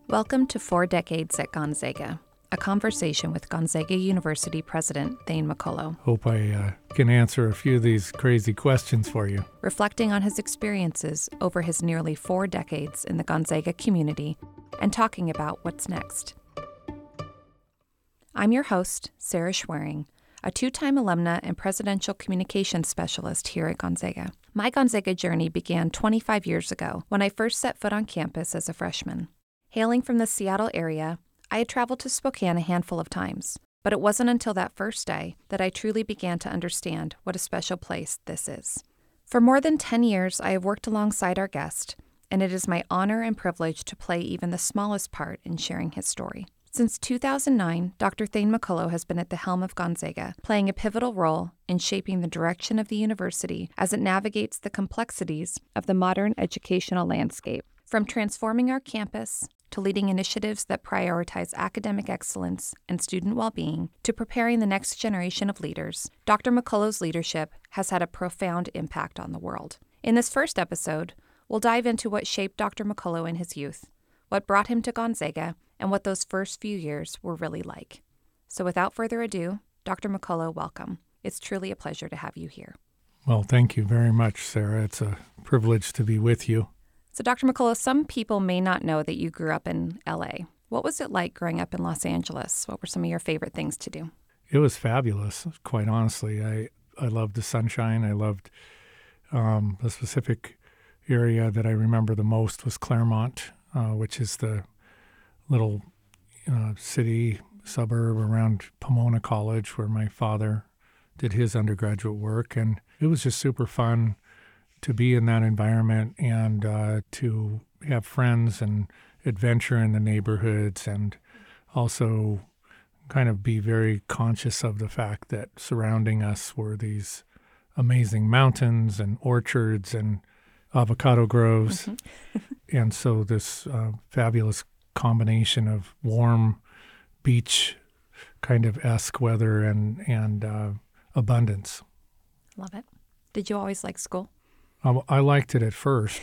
Welcome to 4 Decades at Gonzaga, a conversation with Gonzaga University President Thane McCullough. Hope I can answer a few of these crazy questions for you. Reflecting on his experiences over his nearly 4 decades in the Gonzaga community and talking about what's next. I'm your host, Sarah Schwering, a 2-time alumna and presidential communications specialist here at Gonzaga. My Gonzaga journey began 25 years ago when I first set foot on campus as a freshman. Hailing from the Seattle area, I had traveled to Spokane a handful of times, but it wasn't until that first day that I truly began to understand what a special place this is. For more than 10 years, I have worked alongside our guest, and it is my honor and privilege to play even the smallest part in sharing his story. Since 2009, Dr. Thane McCullough has been at the helm of Gonzaga, playing a pivotal role in shaping the direction of the university as it navigates the complexities of the modern educational landscape. From transforming our campus to leading initiatives that prioritize academic excellence and student well-being, to preparing the next generation of leaders, Dr. McCullough's leadership has had a profound impact on the world. In this first episode, we'll dive into what shaped Dr. McCullough in his youth, what brought him to Gonzaga, and what those first few years were really like. So without further ado, Dr. McCullough, welcome. It's truly a pleasure to have you here. Well, thank you very much, Sarah. It's a privilege to be with you. So Dr. McCullough, some people may not know that you grew up in LA. What was it like growing up in Los Angeles? What were some of your favorite things to do? It was fabulous, quite honestly. I loved the sunshine. I loved the specific area that I remember the most was Claremont, which is the little city suburb around Pomona College where my father did his undergraduate work. And it was just super fun to be in that environment and to have friends and adventure in the neighborhoods, and also kind of be very conscious of the fact that surrounding us were these amazing mountains and orchards and avocado groves. Mm-hmm. And so this fabulous combination of warm beach kind of esque weather and abundance. Love it. Did you always like school? I liked it at first.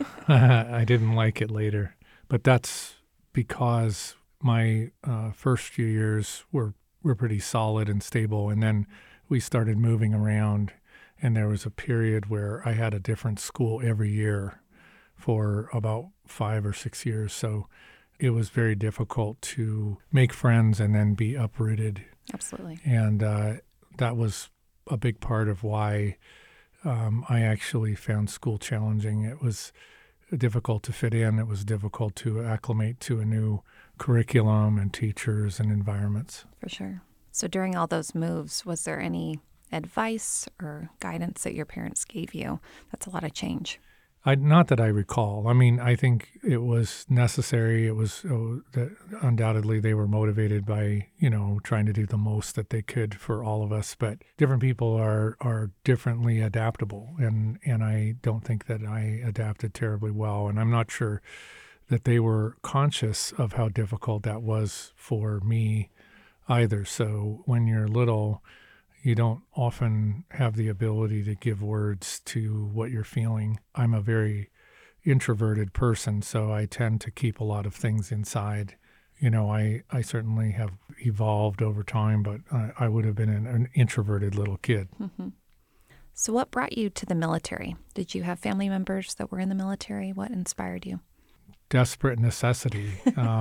I didn't like it later. But that's because my first few years were pretty solid and stable. And then we started moving around, and there was a period where I had a different school every year for about 5 or 6 years. So it was very difficult to make friends and then be uprooted. Absolutely. And that was a big part of why I actually found school challenging. It was difficult to fit in. It was difficult to acclimate to a new curriculum and teachers and environments. For sure. So during all those moves, was there any advice or guidance that your parents gave you? That's a lot of change. Not that I recall. I mean, I think it was necessary. It was undoubtedly they were motivated by, trying to do the most that they could for all of us. But different people are differently adaptable, and I don't think that I adapted terribly well. And I'm not sure that they were conscious of how difficult that was for me either. So when you're little, you don't often have the ability to give words to what you're feeling. I'm a very introverted person, so I tend to keep a lot of things inside. I certainly have evolved over time, but I would have been an introverted little kid. Mm-hmm. So what brought you to the military? Did you have family members that were in the military? What inspired you? Desperate necessity.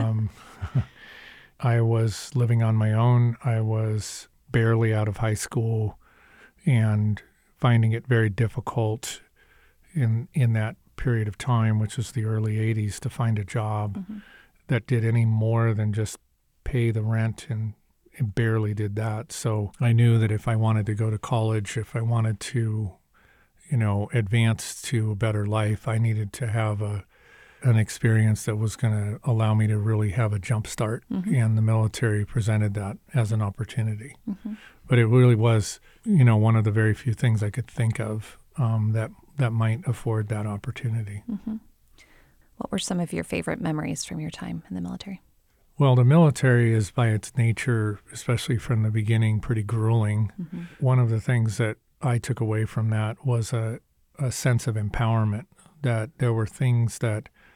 I was living on my own. I was barely out of high school and finding it very difficult in that period of time, which was the early 80s, to find a job that did any more than just pay the rent, and it barely did that. So I knew that if I wanted to go to college, if I wanted to, advance to a better life, I needed to have an experience that was going to allow me to really have a jump start. Mm-hmm. And the military presented that as an opportunity. Mm-hmm. But it really was, one of the very few things I could think of that might afford that opportunity. Mm-hmm. What were some of your favorite memories from your time in the military? Well, the military is by its nature, especially from the beginning, pretty grueling. Mm-hmm. One of the things that I took away from that was a sense of empowerment, that there were things that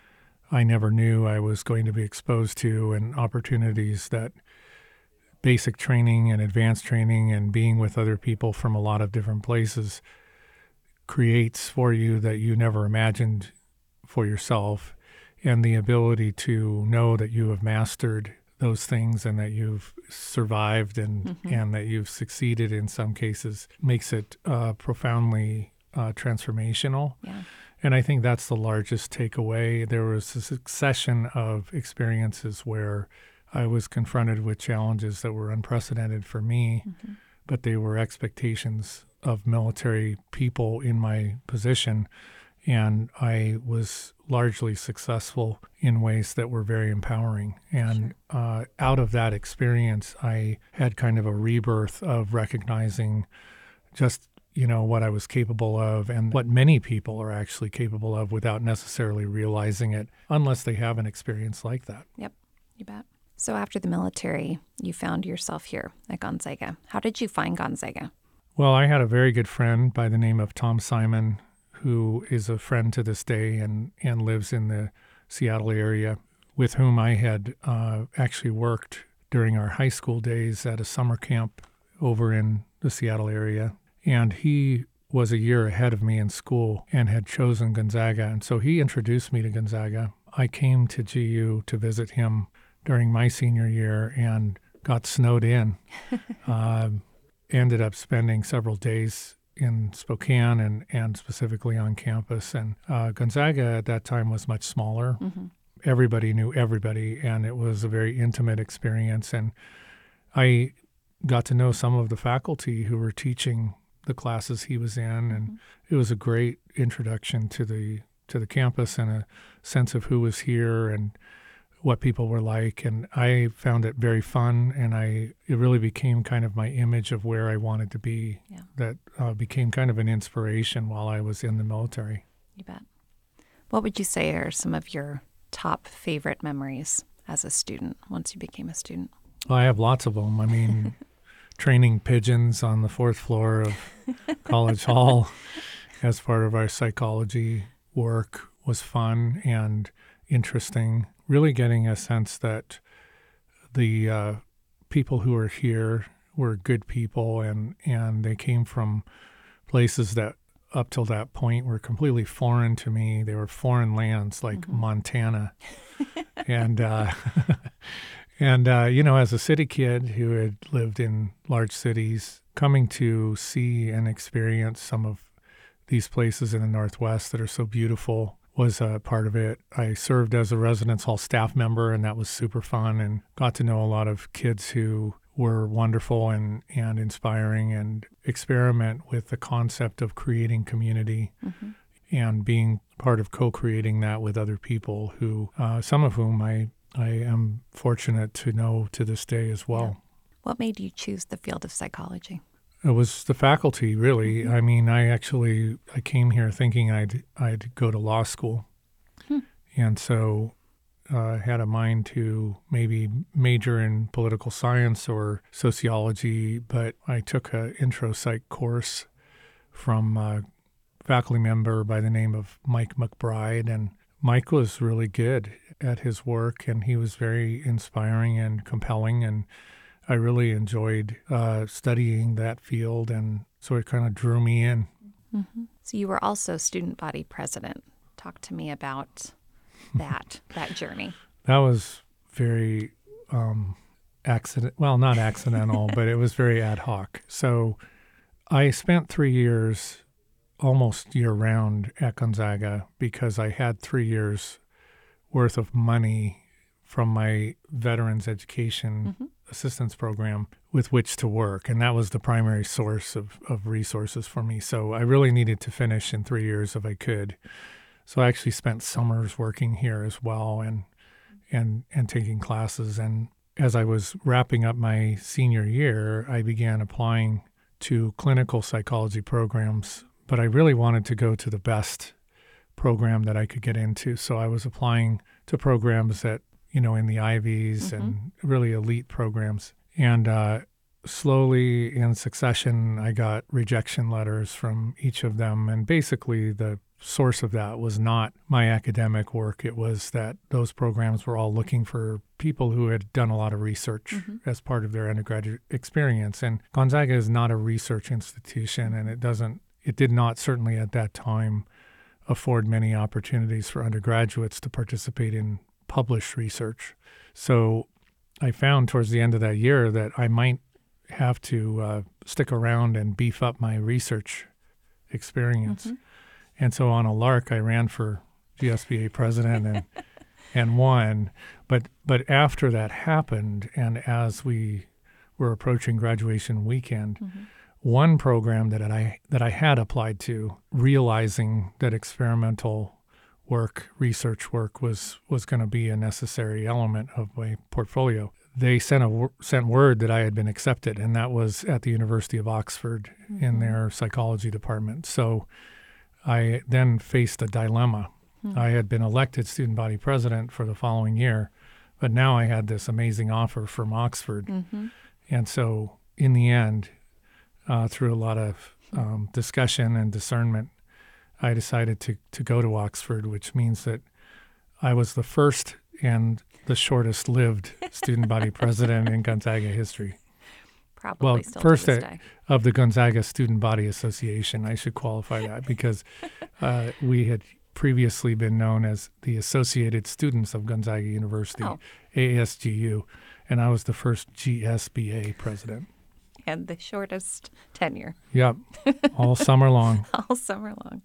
I never knew I was going to be exposed to, and opportunities that basic training and advanced training and being with other people from a lot of different places creates for you that you never imagined for yourself, and the ability to know that you have mastered those things and that you've survived and that you've succeeded in some cases makes it profoundly transformational. Yeah. And I think that's the largest takeaway. There was a succession of experiences where I was confronted with challenges that were unprecedented for me, but they were expectations of military people in my position. And I was largely successful in ways that were very empowering. And out of that experience, I had kind of a rebirth of recognizing just, what I was capable of and what many people are actually capable of without necessarily realizing it, unless they have an experience like that. Yep, you bet. So after the military, you found yourself here at Gonzaga. How did you find Gonzaga? Well, I had a very good friend by the name of Tom Simon, who is a friend to this day and lives in the Seattle area, with whom I had actually worked during our high school days at a summer camp over in the Seattle area. And he was a year ahead of me in school and had chosen Gonzaga. And so he introduced me to Gonzaga. I came to GU to visit him during my senior year and got snowed in. Ended up spending several days in Spokane and specifically on campus. And Gonzaga at that time was much smaller. Everybody knew everybody, and it was a very intimate experience. And I got to know some of the faculty who were teaching the classes he was in, and it was a great introduction to the campus and a sense of who was here and what people were like. And I found it very fun, and it really became kind of my image of where I wanted to be. Yeah. That became kind of an inspiration while I was in the military. You bet. What would you say are some of your top favorite memories as a student once you became a student? Well, I have lots of them. I mean, training pigeons on the fourth floor of College Hall as part of our psychology work was fun and interesting. Really getting a sense that the people who are here were good people, and they came from places that up till that point were completely foreign to me. They were foreign lands like Montana. And as a city kid who had lived in large cities, coming to see and experience some of these places in the Northwest that are so beautiful was a part of it. I served as a residence hall staff member, and that was super fun, and got to know a lot of kids who were wonderful and inspiring, and experiment with the concept of creating community and being part of co-creating that with other people who, some of whom I am fortunate to know to this day as well. Yeah. What made you choose the field of psychology? It was the faculty, really. I mean, I came here thinking I'd go to law school. And so I had a mind to maybe major in political science or sociology, but I took an intro psych course from a faculty member by the name of Mike McBride, and Mike was really good at his work, and he was very inspiring and compelling, and I really enjoyed studying that field, and so it kind of drew me in. So you were also student body president. Talk to me about that journey. That was very not accidental, but it was very ad hoc. So I spent 3 years almost year-round at Gonzaga because I had 3 years worth of money from my Veterans Education Assistance Program with which to work. And that was the primary source of resources for me. So I really needed to finish in 3 years if I could. So I actually spent summers working here as well and taking classes. And as I was wrapping up my senior year, I began applying to clinical psychology programs, but I really wanted to go to the best program that I could get into. So I was applying to programs that, in the Ivies and really elite programs. And slowly in succession, I got rejection letters from each of them. And basically, the source of that was not my academic work. It was that those programs were all looking for people who had done a lot of research as part of their undergraduate experience. And Gonzaga is not a research institution, and it did not, certainly at that time, afford many opportunities for undergraduates to participate in published research. So I found towards the end of that year that I might have to stick around and beef up my research experience. And so on a lark, I ran for GSBA president and won. But after that happened, and as we were approaching graduation weekend, one program that I had applied to, realizing that experimental work, research work was going to be a necessary element of my portfolio, they sent word that I had been accepted, and that was at the University of Oxford in their psychology department. So I then faced a dilemma. I had been elected student body president for the following year, but now I had this amazing offer from Oxford. And so in the end, through a lot of discussion and discernment, I decided to go to Oxford, which means that I was the first and the shortest-lived student body president in Gonzaga history. Probably still first to this day. Of the Gonzaga Student Body Association. I should qualify that because we had previously been known as the Associated Students of Gonzaga University, ASGU, and I was the first GSBA president. And the shortest tenure. Yep, all summer long. All summer long.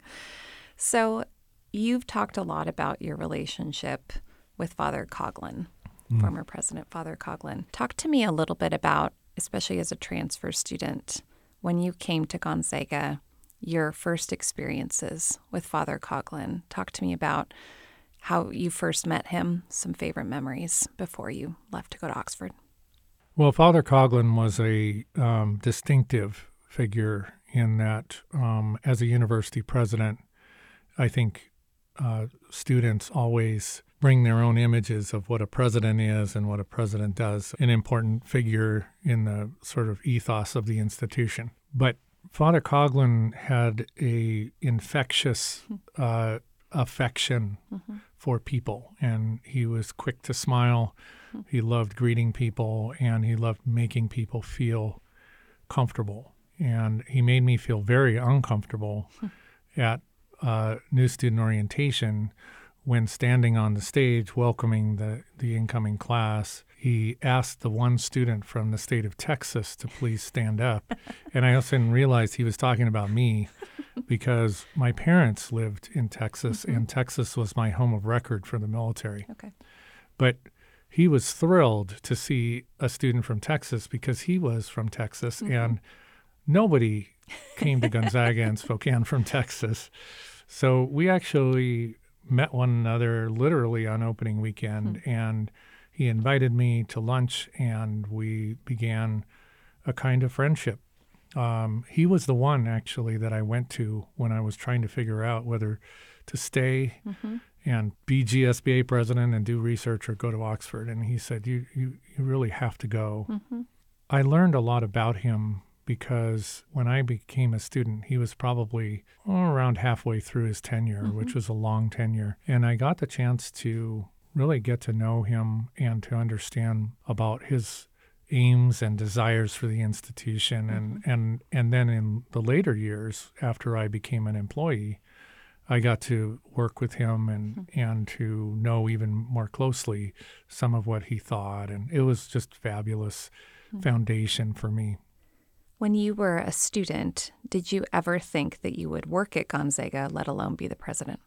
So you've talked a lot about your relationship with Father Coughlin, former President Father Coughlin. Talk to me a little bit about, especially as a transfer student, when you came to Gonzaga, your first experiences with Father Coughlin. Talk to me about how you first met him, some favorite memories before you left to go to Oxford. Well, Father Coughlin was a distinctive figure in that as a university president, I think students always bring their own images of what a president is and what a president does, an important figure in the sort of ethos of the institution. But Father Coughlin had a infectious affection for people, and he was quick to smile. He loved greeting people, and he loved making people feel comfortable. And he made me feel very uncomfortable at new student orientation when standing on the stage welcoming the incoming class. He asked the one student from the state of Texas to please stand up. And I also didn't realize he was talking about me because my parents lived in Texas, and Texas was my home of record for the military. Okay. But he was thrilled to see a student from Texas because he was from Texas, and nobody came to Gonzaga and Spokane from Texas. So we actually met one another literally on opening weekend, and he invited me to lunch, and we began a kind of friendship. He was the one, actually, that I went to when I was trying to figure out whether to stay and be GSBA president and do research or go to Oxford. And he said, you really have to go. I learned a lot about him because when I became a student, he was probably around halfway through his tenure, which was a long tenure. And I got the chance to really get to know him and to understand about his aims and desires for the institution. And then in the later years, after I became an employee, I got to work with him and to know even more closely some of what he thought. And it was just fabulous foundation for me. When you were a student, did you ever think that you would work at Gonzaga, let alone be the president?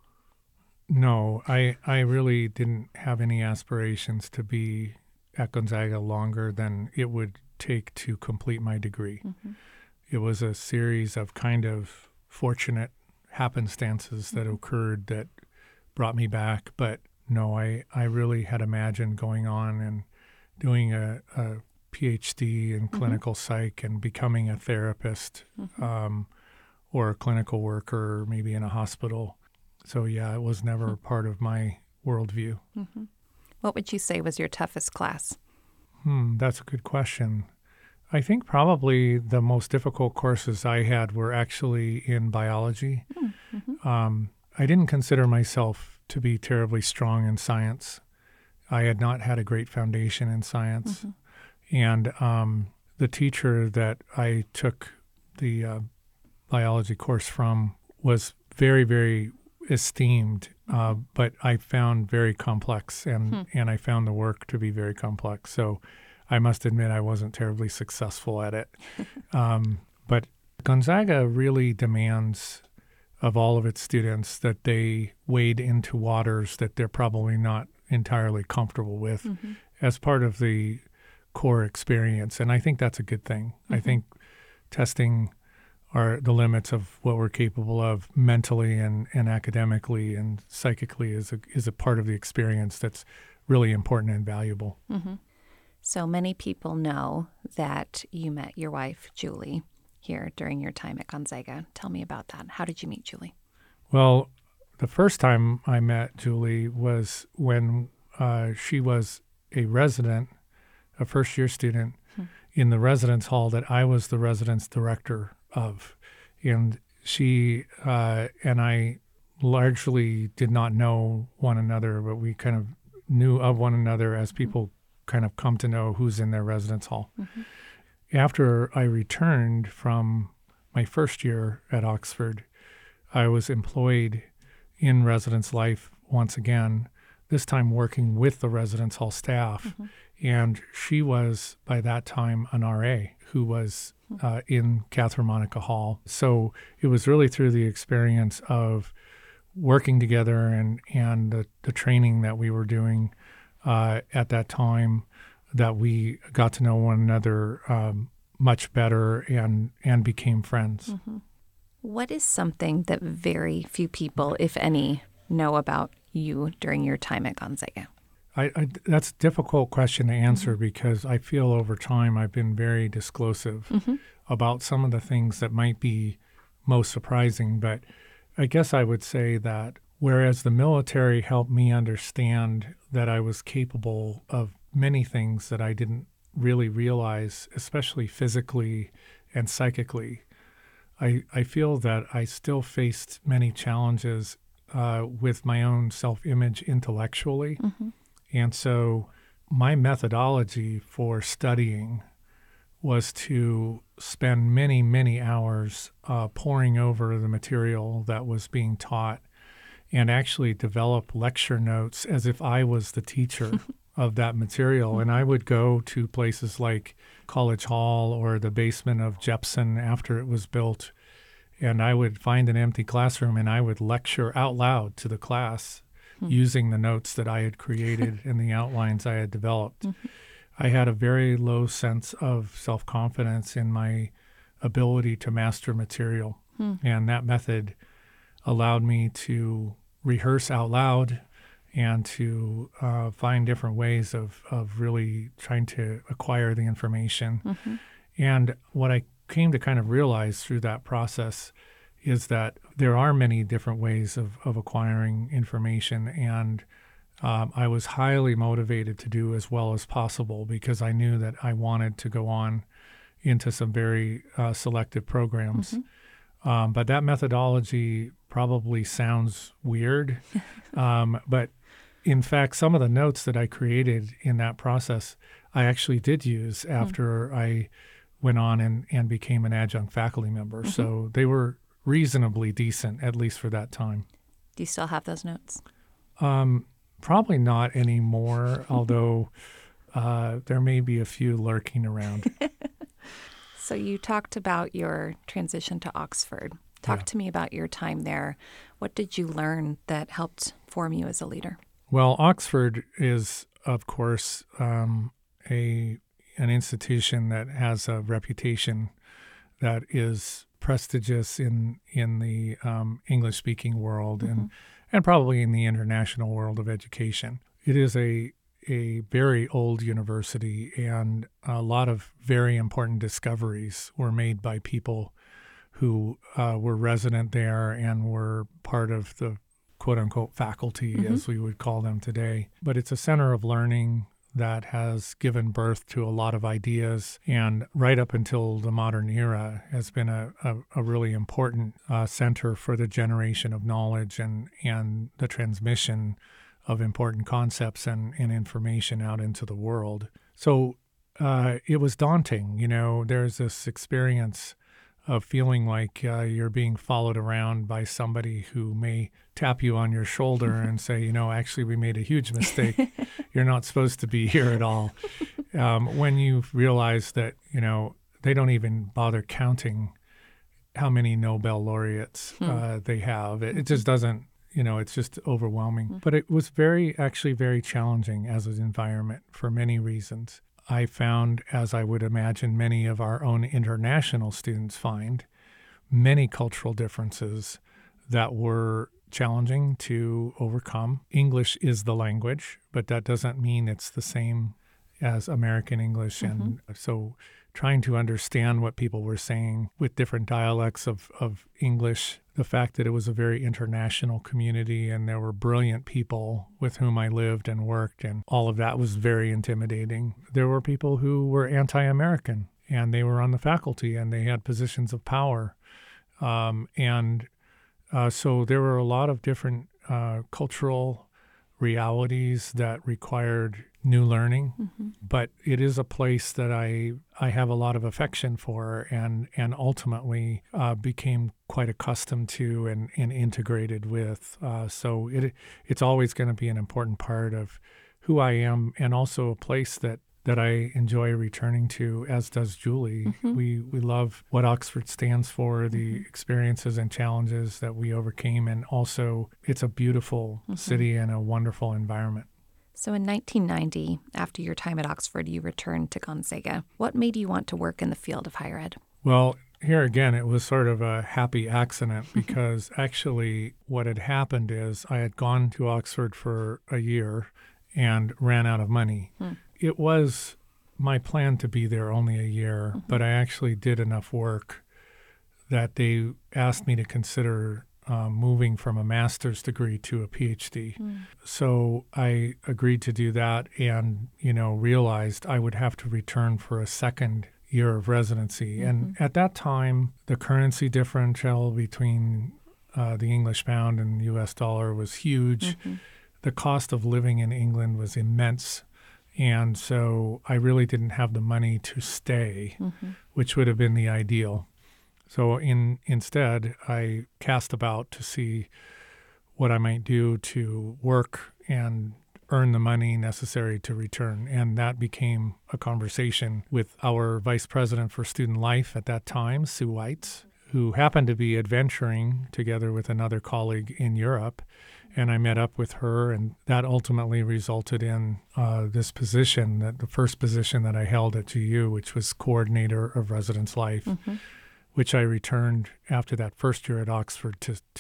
No, I really didn't have any aspirations to be at Gonzaga longer than it would take to complete my degree. It was a series of kind of fortunate happenstances that occurred that brought me back. But no, I really had imagined going on and doing a PhD in clinical psych and becoming a therapist or a clinical worker, maybe in a hospital. So, yeah, it was never part of my worldview. What would you say was your toughest class? That's a good question. I think probably the most difficult courses I had were actually in biology. I didn't consider myself to be terribly strong in science. I had not had a great foundation in science. And the teacher that I took the biology course from was very, very esteemed, but I found very complex, and I found the work to be very complex. So I must admit I wasn't terribly successful at it. But Gonzaga really demands of all of its students that they wade into waters that they're probably not entirely comfortable with as part of the core experience. And I think that's a good thing. I think testing are the limits of what we're capable of mentally and academically and psychically is a part of the experience that's really important and valuable. So many people know that you met your wife, Julie, here during your time at Gonzaga. Tell me about that. How did you meet Julie? Well, the first time I met Julie was when she was a resident, a first-year student, in the residence hall that I was the residence director of. And she and I largely did not know one another, but we kind of knew of one another as people kind of come to know who's in their residence hall. After I returned from my first year at Oxford, I was employed in residence life once again, this time working with the residence hall staff. And she was, by that time, an RA who was in Catherine Monica Hall. So it was really through the experience of working together and the training that we were doing at that time that we got to know one another much better and became friends. What is something that very few people, if any, know about you during your time at Gonzaga? That's a difficult question to answer because I feel over time I've been very disclosive about some of the things that might be most surprising. But I guess I would say that whereas the military helped me understand that I was capable of many things that I didn't really realize, especially physically and psychically, I feel that I still faced many challenges with my own self-image intellectually. And so my methodology for studying was to spend many, many hours poring over the material that was being taught and actually develop lecture notes as if I was the teacher of that material. And I would go to places like College Hall or the basement of Jepson after it was built, and I would find an empty classroom and I would lecture out loud to the class using the notes that I had created and the outlines I had developed. I had a very low sense of self-confidence in my ability to master material. And that method allowed me to rehearse out loud and to find different ways of really trying to acquire the information. And what I came to kind of realize through that process is that there are many different ways of acquiring information, and I was highly motivated to do as well as possible because I knew that I wanted to go on into some very selective programs. But that methodology probably sounds weird, but in fact, some of the notes that I created in that process, I actually did use after I went on and became an adjunct faculty member. So they were reasonably decent, at least for that time. Do you still have those notes? Probably not anymore, although there may be a few lurking around. So you talked about your transition to Oxford. Talk to me about your time there. What did you learn that helped form you as a leader? Well, Oxford is, of course, an institution that has a reputation that is prestigious in the English-speaking world and probably in the international world of education. It is a very old university, and a lot of very important discoveries were made by people who were resident there and were part of the quote-unquote faculty, as we would call them today. But it's a center of learning that has given birth to a lot of ideas, and right up until the modern era has been a really important center for the generation of knowledge and the transmission of important concepts and information out into the world. So it was daunting. There's this experience of feeling like you're being followed around by somebody who may tap you on your shoulder and say, actually, we made a huge mistake. You're not supposed to be here at all. When you realize that, they don't even bother counting how many Nobel laureates they have. It just doesn't, it's just overwhelming. But it was actually very challenging as an environment for many reasons. I found, as I would imagine many of our own international students find, many cultural differences that were challenging to overcome. English is the language, but that doesn't mean it's the same as American English. And so trying to understand what people were saying with different dialects of English, the fact that it was a very international community and there were brilliant people with whom I lived and worked, and all of that was very intimidating. There were people who were anti-American, and they were on the faculty, and they had positions of power. So there were a lot of different cultural realities that required new learning, but it is a place that I have a lot of affection for and ultimately became quite accustomed to and integrated with. So it's always going to be an important part of who I am, and also a place that I enjoy returning to, as does Julie. We love what Oxford stands for, the experiences and challenges that we overcame, and also it's a beautiful city and a wonderful environment. So in 1990, after your time at Oxford, you returned to Gonzaga. What made you want to work in the field of higher ed? Well, here again, it was sort of a happy accident because actually what had happened is I had gone to Oxford for a year and ran out of money. It was my plan to be there only a year, but I actually did enough work that they asked me to consider moving from a master's degree to a PhD. So I agreed to do that and, realized I would have to return for a second year of residency. And at that time, the currency differential between the English pound and the U.S. dollar was huge. The cost of living in England was immense. And so I really didn't have the money to stay, which would have been the ideal. So instead, I cast about to see what I might do to work and earn the money necessary to return. And that became a conversation with our vice president for student life at that time, Sue Weitz, who happened to be adventuring together with another colleague in Europe. And I met up with her, and that ultimately resulted in this position, the first position that I held at GU, which was coordinator of residence life, which I returned after that first year at Oxford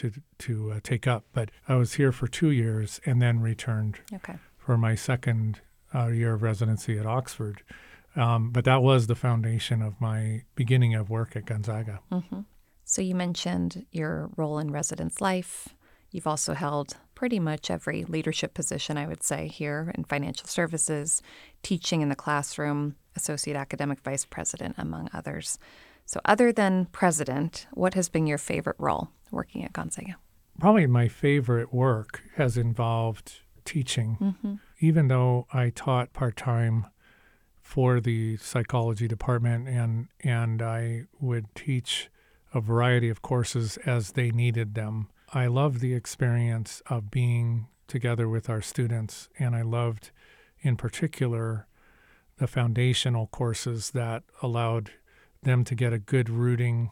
to take up. But I was here for 2 years and then returned for my second year of residency at Oxford. But that was the foundation of my beginning of work at Gonzaga. So you mentioned your role in residence life. You've also held pretty much every leadership position, I would say, here in financial services, teaching in the classroom, associate academic vice president, among others. So other than president, what has been your favorite role working at Gonzaga? Probably my favorite work has involved teaching. Even though I taught part-time for the psychology department and I would teach a variety of courses as they needed them, I loved the experience of being together with our students, and I loved, in particular, the foundational courses that allowed them to get a good rooting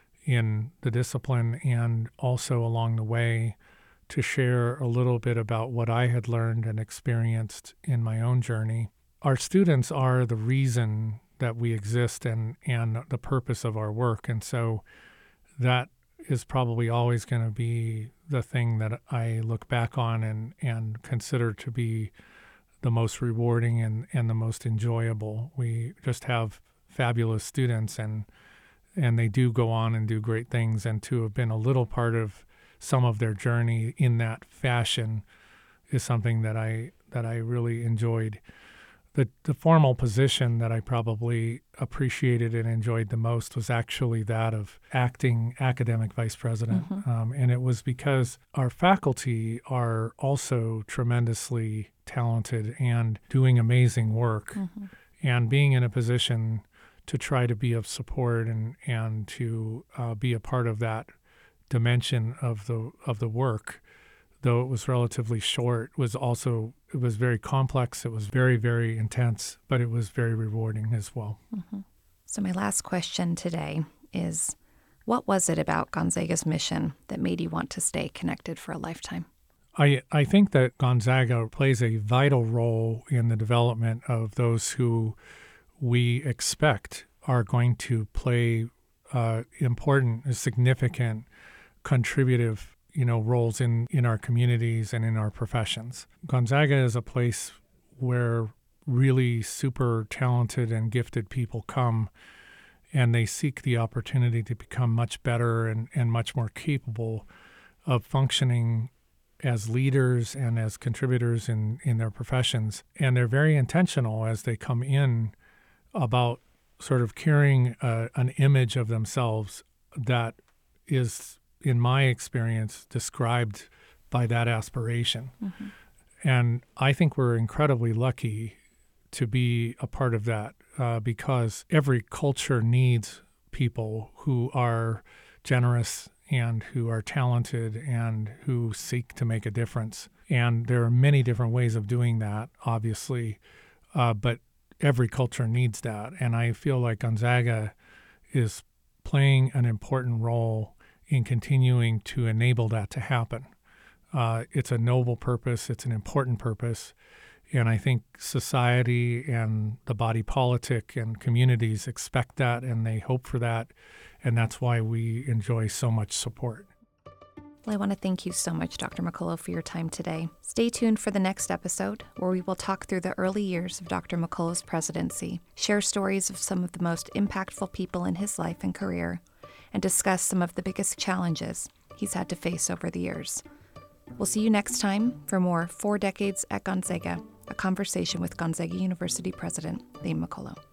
in the discipline and also along the way to share a little bit about what I had learned and experienced in my own journey. Our students are the reason that we exist and the purpose of our work, and so that is probably always going to be the thing that I look back on and consider to be the most rewarding and the most enjoyable. We just have fabulous students, and they do go on and do great things, and to have been a little part of some of their journey in that fashion is something that I really enjoyed. The formal position that I probably appreciated and enjoyed the most was actually that of acting academic vice president. And it was because our faculty are also tremendously talented and doing amazing work. And being in a position to try to be of support and to be a part of that dimension of the work, though it was relatively short, it was very complex. It was very, very intense, but it was very rewarding as well. So my last question today is, what was it about Gonzaga's mission that made you want to stay connected for a lifetime? I think that Gonzaga plays a vital role in the development of those who we expect are going to play important, significant, contributive roles in our communities and in our professions. Gonzaga is a place where really super talented and gifted people come, and they seek the opportunity to become much better and much more capable of functioning as leaders and as contributors in their professions. And they're very intentional as they come in about sort of carrying an image of themselves that is, in my experience, described by that aspiration. And I think we're incredibly lucky to be a part of that because every culture needs people who are generous and who are talented and who seek to make a difference. And there are many different ways of doing that, obviously, but every culture needs that. And I feel like Gonzaga is playing an important role in continuing to enable that to happen. It's a noble purpose. It's an important purpose. And I think society and the body politic and communities expect that, and they hope for that. And that's why we enjoy so much support. Well, I want to thank you so much, Dr. McCullough, for your time today. Stay tuned for the next episode, where we will talk through the early years of Dr. McCullough's presidency, share stories of some of the most impactful people in his life and career, and discuss some of the biggest challenges he's had to face over the years. We'll see you next time for more 4 Decades at Gonzaga, a conversation with Gonzaga University President Liam McCullough.